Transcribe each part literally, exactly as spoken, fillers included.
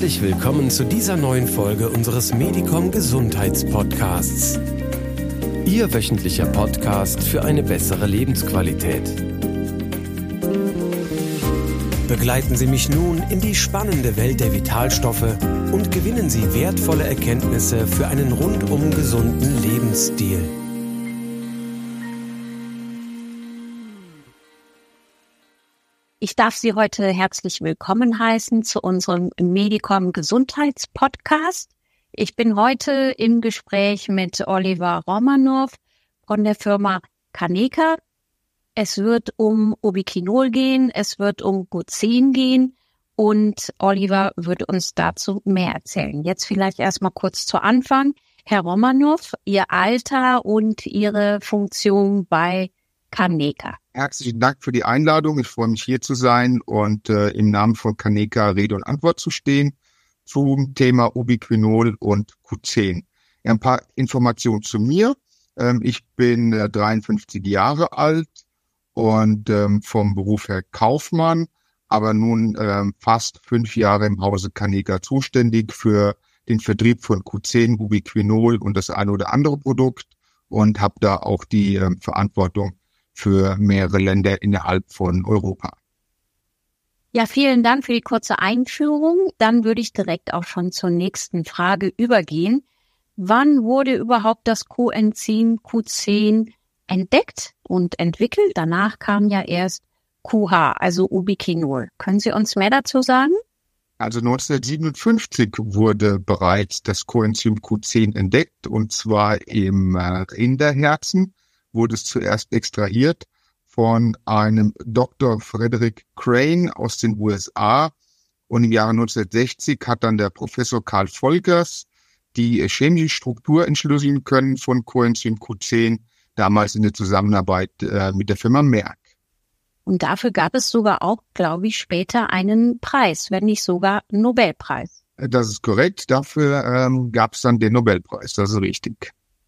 Herzlich willkommen zu dieser neuen Folge unseres Medicom Gesundheitspodcasts. Ihr wöchentlicher Podcast für eine bessere Lebensqualität. Begleiten Sie mich nun in die spannende Welt der Vitalstoffe und gewinnen Sie wertvolle Erkenntnisse für einen rundum gesunden Lebensstil. Ich darf Sie heute herzlich willkommen heißen zu unserem Medicom Gesundheitspodcast. Ich bin heute im Gespräch mit Oliver Romanow von der Firma Caneca. Es wird um Ubiquinol gehen, es wird um Q zehn gehen und Oliver wird uns dazu mehr erzählen. Jetzt vielleicht erstmal kurz zu Anfang. Herr Romanow, Ihr Alter und Ihre Funktion bei Caneca. Herzlichen Dank für die Einladung. Ich freue mich, hier zu sein und äh, im Namen von Caneca Rede und Antwort zu stehen zum Thema Ubiquinol und Q zehn. Ja, ein paar Informationen zu mir. Ähm, ich bin äh, dreiundfünfzig Jahre alt und ähm, vom Beruf her Kaufmann, aber nun ähm, fast fünf Jahre im Hause Caneca zuständig für den Vertrieb von Q zehn, Ubiquinol und das eine oder andere Produkt und habe da auch die ähm, Verantwortung für mehrere Länder innerhalb von Europa. Ja, vielen Dank für die kurze Einführung. Dann würde ich direkt auch schon zur nächsten Frage übergehen. Wann wurde überhaupt das Coenzym Q zehn entdeckt und entwickelt? Danach kam ja erst Q H, also Ubiquinol. Können Sie uns mehr dazu sagen? Also neunzehnhundertsiebenundfünfzig wurde bereits das Coenzym Q zehn entdeckt, und zwar im Rinderherzen wurde es zuerst extrahiert von einem Doktor Frederick Crane aus den U S A. Und im Jahre neunzehnhundertsechzig hat dann der Professor Carl Volkers die chemische Struktur entschlüsseln können von Coenzym Q zehn, damals in der Zusammenarbeit äh, mit der Firma Merck. Und dafür gab es sogar auch, glaube ich, später einen Preis, wenn nicht sogar einen Nobelpreis. Das ist korrekt. Dafür ähm, gab es dann den Nobelpreis, das ist richtig.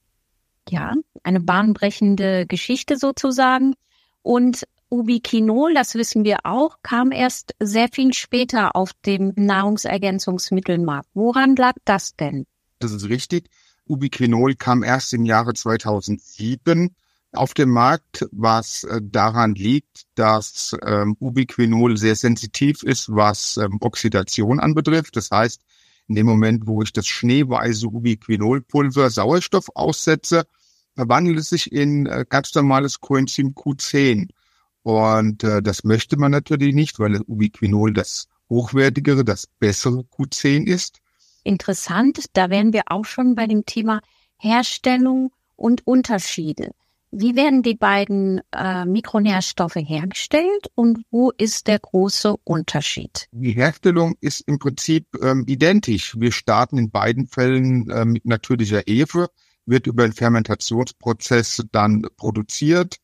Ja, eine bahnbrechende Geschichte sozusagen. Und Ubiquinol, das wissen wir auch, kam erst sehr viel später auf dem Nahrungsergänzungsmittelmarkt. Woran lag das denn? Das ist richtig. Ubiquinol kam erst im Jahre zweitausendsieben auf den Markt, was äh, daran liegt, dass ähm, Ubiquinol sehr sensitiv ist, was ähm, Oxidation anbetrifft. Das heißt, in dem Moment, wo ich das schneeweiße Ubiquinolpulver Sauerstoff aussetze, verwandelt es sich in äh, ganz normales Coenzym Q zehn. Und äh, das möchte man natürlich nicht, weil das Ubiquinol das hochwertigere, das bessere Q zehn ist. Interessant, da wären wir auch schon bei dem Thema Herstellung und Unterschiede. Wie werden die beiden äh, Mikronährstoffe hergestellt und wo ist der große Unterschied? Die Herstellung ist im Prinzip ähm, identisch. Wir starten in beiden Fällen äh, mit natürlicher Hefe, wird über einen Fermentationsprozess dann produziert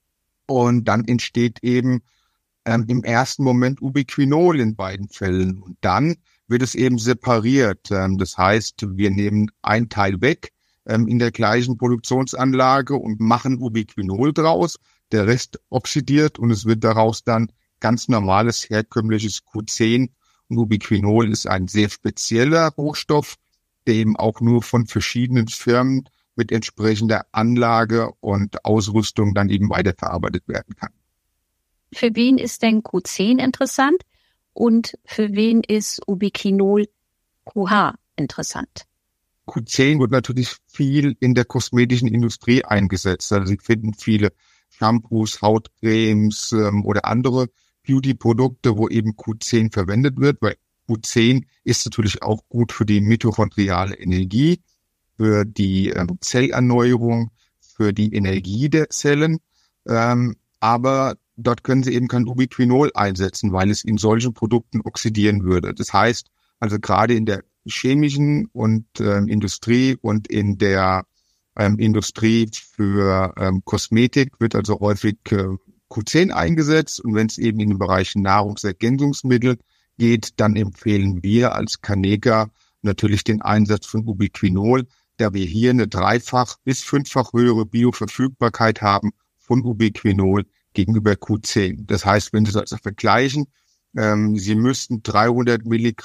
und dann entsteht eben ähm, im ersten Moment Ubiquinol in beiden Fällen. Und dann wird es eben separiert. Ähm, das heißt, wir nehmen ein Teil weg ähm, in der gleichen Produktionsanlage und machen Ubiquinol draus. Der Rest oxidiert und es wird daraus dann ganz normales, herkömmliches Q zehn. Und Ubiquinol ist ein sehr spezieller Rohstoff, der eben auch nur von verschiedenen Firmen mit entsprechender Anlage und Ausrüstung dann eben weiterverarbeitet werden kann. Für wen ist denn Q zehn interessant und für wen ist Ubiquinol Q H interessant? Q zehn wird natürlich viel in der kosmetischen Industrie eingesetzt. Also Sie finden viele Shampoos, Hautcremes ähm, oder andere Beauty-Produkte, wo eben Q zehn verwendet wird, weil Q zehn ist natürlich auch gut für die mitochondriale Energie, für die ähm, Zellerneuerung, für die Energie der Zellen. Ähm, aber dort können Sie eben kein Ubiquinol einsetzen, weil es in solchen Produkten oxidieren würde. Das heißt, also gerade in der chemischen und ähm, Industrie und in der ähm, Industrie für ähm, Kosmetik wird also häufig äh, Q zehn eingesetzt. Und wenn es eben in den Bereich Nahrungsergänzungsmittel geht, dann empfehlen wir als Caneca natürlich den Einsatz von Ubiquinol, da wir hier eine dreifach bis fünffach höhere Bioverfügbarkeit haben von Ubiquinol gegenüber Q zehn. Das heißt, wenn Sie das also vergleichen, ähm, Sie müssten dreihundert Milligramm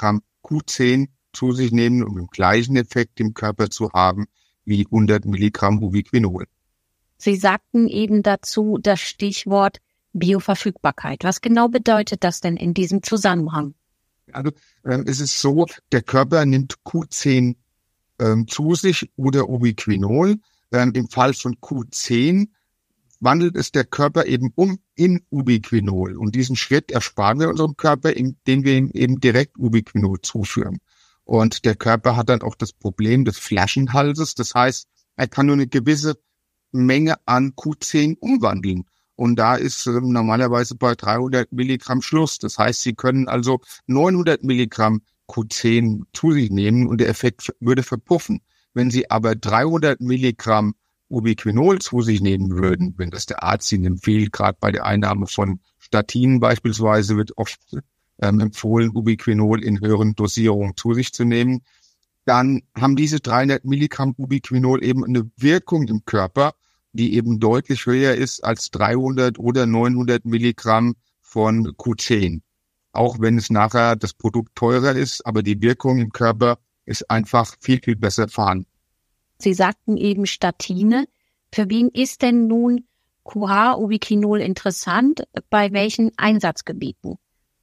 Q zehn zu sich nehmen, um den gleichen Effekt im Körper zu haben wie hundert Milligramm Ubiquinol. Sie sagten eben dazu das Stichwort Bioverfügbarkeit. Was genau bedeutet das denn in diesem Zusammenhang? Also ähm, es ist so, der Körper nimmt Q zehn ähm, zu sich oder Ubiquinol. Ähm, Im Fall von Q zehn wandelt es der Körper eben um in Ubiquinol. Und diesen Schritt ersparen wir unserem Körper, indem wir ihm eben direkt Ubiquinol zuführen. Und der Körper hat dann auch das Problem des Flaschenhalses. Das heißt, er kann nur eine gewisse Menge an Q zehn umwandeln. Und da ist äh, normalerweise bei dreihundert Milligramm Schluss. Das heißt, Sie können also neunhundert Milligramm Q zehn zu sich nehmen und der Effekt würde verpuffen. Wenn Sie aber dreihundert Milligramm Ubiquinol zu sich nehmen würden, wenn das der Arzt Ihnen empfiehlt, gerade bei der Einnahme von Statinen beispielsweise wird oft ähm, empfohlen, Ubiquinol in höheren Dosierungen zu sich zu nehmen, dann haben diese dreihundert Milligramm Ubiquinol eben eine Wirkung im Körper, die eben deutlich höher ist als dreihundert oder neunhundert Milligramm von Q zehn. Auch wenn es nachher das Produkt teurer ist, aber die Wirkung im Körper ist einfach viel, viel besser vorhanden. Sie sagten eben Statine. Für wen ist denn nun Q H-Ubiquinol interessant? Bei welchen Einsatzgebieten?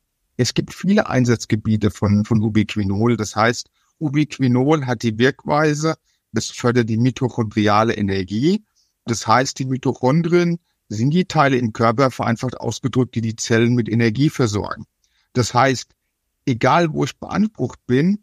Es gibt viele Einsatzgebiete von, von Ubiquinol. Das heißt, Ubiquinol hat die Wirkweise, das fördert die mitochondriale Energie. Das heißt, die Mitochondrien sind die Teile im Körper, vereinfacht ausgedrückt, die die Zellen mit Energie versorgen. Das heißt, egal wo ich beansprucht bin,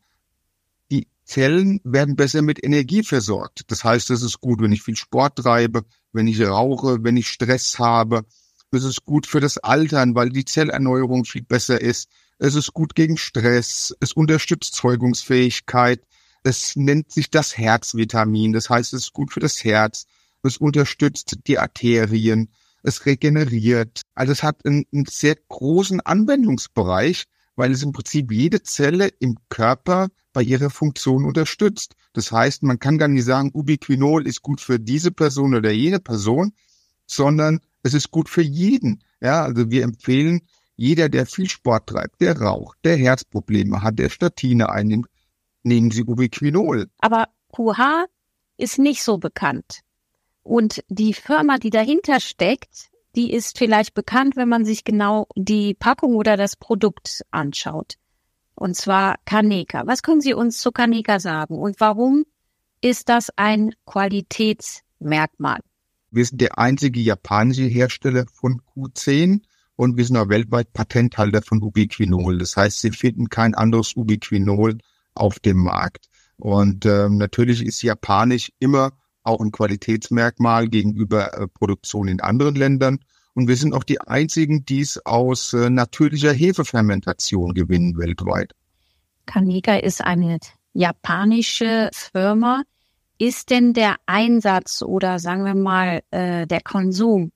die Zellen werden besser mit Energie versorgt. Das heißt, es ist gut, wenn ich viel Sport treibe, wenn ich rauche, wenn ich Stress habe. Es ist gut für das Altern, weil die Zellerneuerung viel besser ist. Es ist gut gegen Stress. Es unterstützt Zeugungsfähigkeit. Es nennt sich das Herzvitamin. Das heißt, es ist gut für das Herz. Es unterstützt die Arterien. Es regeneriert. Also es hat einen, einen sehr großen Anwendungsbereich, weil es im Prinzip jede Zelle im Körper bei ihrer Funktion unterstützt. Das heißt, man kann gar nicht sagen, Ubiquinol ist gut für diese Person oder jene Person, sondern es ist gut für jeden. Ja, also wir empfehlen, jeder, der viel Sport treibt, der raucht, der Herzprobleme hat, der Statine einnimmt, nehmen Sie Ubiquinol. Aber Q H ist nicht so bekannt. Und die Firma, die dahinter steckt, die ist vielleicht bekannt, wenn man sich genau die Packung oder das Produkt anschaut. Und zwar Kaneka. Was können Sie uns zu Kaneka sagen? Und warum ist das ein Qualitätsmerkmal? Wir sind der einzige japanische Hersteller von Q zehn und wir sind auch weltweit Patenthalter von Ubiquinol. Das heißt, Sie finden kein anderes Ubiquinol auf dem Markt. Und ähm, natürlich ist japanisch immer auch ein Qualitätsmerkmal gegenüber äh, Produktion in anderen Ländern. Und wir sind auch die einzigen, die es aus äh, natürlicher Hefefermentation gewinnen weltweit. Kaneka ist eine japanische Firma. Ist denn der Einsatz oder sagen wir mal äh, der Konsum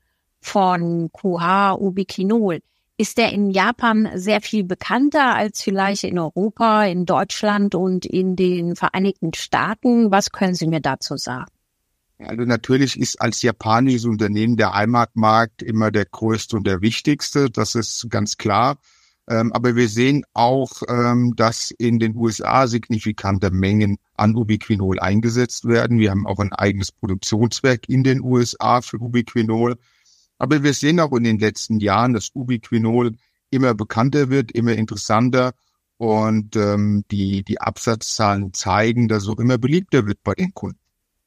von Q H, Ubiquinol, ist der in Japan sehr viel bekannter als vielleicht in Europa, in Deutschland und in den Vereinigten Staaten? Was können Sie mir dazu sagen? Also natürlich ist als japanisches Unternehmen der Heimatmarkt immer der größte und der wichtigste, das ist ganz klar. Ähm, aber wir sehen auch, ähm, dass in den U S A signifikante Mengen an Ubiquinol eingesetzt werden. Wir haben auch ein eigenes Produktionswerk in den U S A für Ubiquinol. Aber wir sehen auch in den letzten Jahren, dass Ubiquinol immer bekannter wird, immer interessanter und ähm, die, die Absatzzahlen zeigen, dass es auch immer beliebter wird bei den Kunden.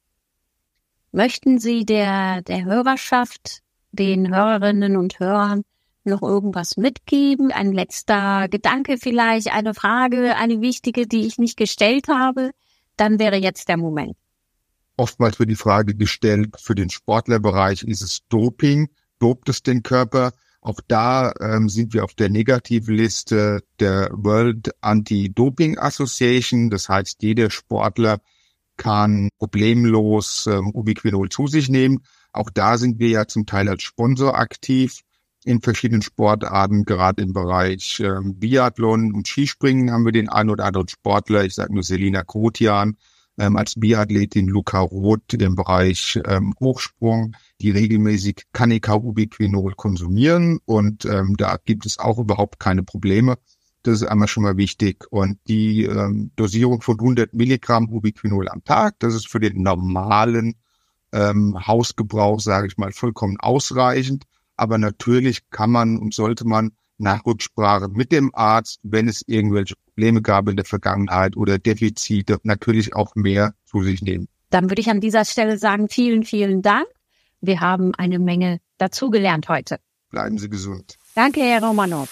Möchten Sie der, der Hörerschaft, den Hörerinnen und Hörern noch irgendwas mitgeben? Ein letzter Gedanke vielleicht, eine Frage, eine wichtige, die ich nicht gestellt habe? Dann wäre jetzt der Moment. Oftmals wird die Frage gestellt, für den Sportlerbereich ist es Doping, dopt es den Körper? Auch da ähm, sind wir auf der Negativliste der World Anti-Doping Association. Das heißt, jeder Sportler kann problemlos ähm, Ubiquinol zu sich nehmen. Auch da sind wir ja zum Teil als Sponsor aktiv in verschiedenen Sportarten, gerade im Bereich ähm, Biathlon und Skispringen haben wir den einen oder anderen Sportler, ich sage nur Selina Grotian, ähm, als Biathletin Luca Roth im Bereich ähm, Hochsprung, die regelmäßig Kaneka Ubiquinol konsumieren und ähm, da gibt es auch überhaupt keine Probleme. Das ist einmal schon mal wichtig. Und die ähm, Dosierung von hundert Milligramm Ubiquinol am Tag, das ist für den normalen ähm, Hausgebrauch, sage ich mal, vollkommen ausreichend. Aber natürlich kann man und sollte man nach Rücksprache mit dem Arzt, wenn es irgendwelche Probleme gab in der Vergangenheit oder Defizite, natürlich auch mehr zu sich nehmen. Dann würde ich an dieser Stelle sagen, vielen, vielen Dank. Wir haben eine Menge dazugelernt heute. Bleiben Sie gesund. Danke, Herr Romanow.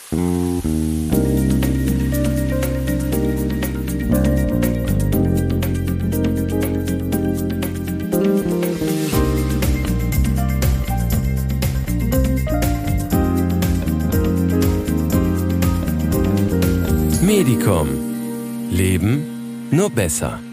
Medicom. Leben nur besser.